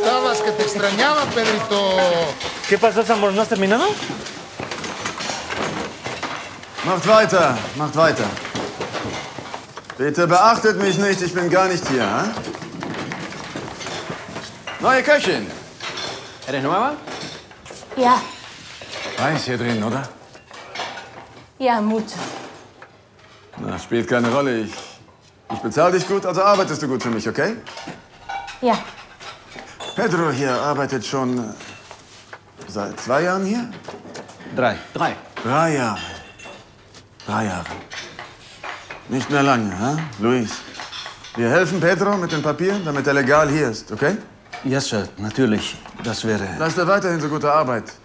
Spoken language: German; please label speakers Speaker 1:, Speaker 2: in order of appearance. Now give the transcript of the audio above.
Speaker 1: estabas que te extrañaba, Pedrito.
Speaker 2: ¿Qué pasó, Zamor? ¿No has terminado?
Speaker 3: Macht weiter, macht weiter. Bitte beachtet mich nicht, ich bin gar nicht hier. Hm? Neue Köchin. ¿Eres nueva?
Speaker 4: Ja,
Speaker 3: Heiß hier drin, oder?
Speaker 4: ja, mucho.
Speaker 3: Na, spielt keine Rolle. Ich bezahle dich gut, also arbeitest du gut für mich, okay?
Speaker 4: Ja,
Speaker 3: Pedro hier arbeitet schon seit 2 Jahren hier?
Speaker 5: 3.
Speaker 3: 3 Jahre. 3 Jahre. Nicht mehr lange, hä? Luis. Wir helfen Pedro mit den Papieren, damit er legal hier ist, okay?
Speaker 5: Ja, Sir, natürlich. Das wäre...
Speaker 3: Leiste weiterhin so gute Arbeit.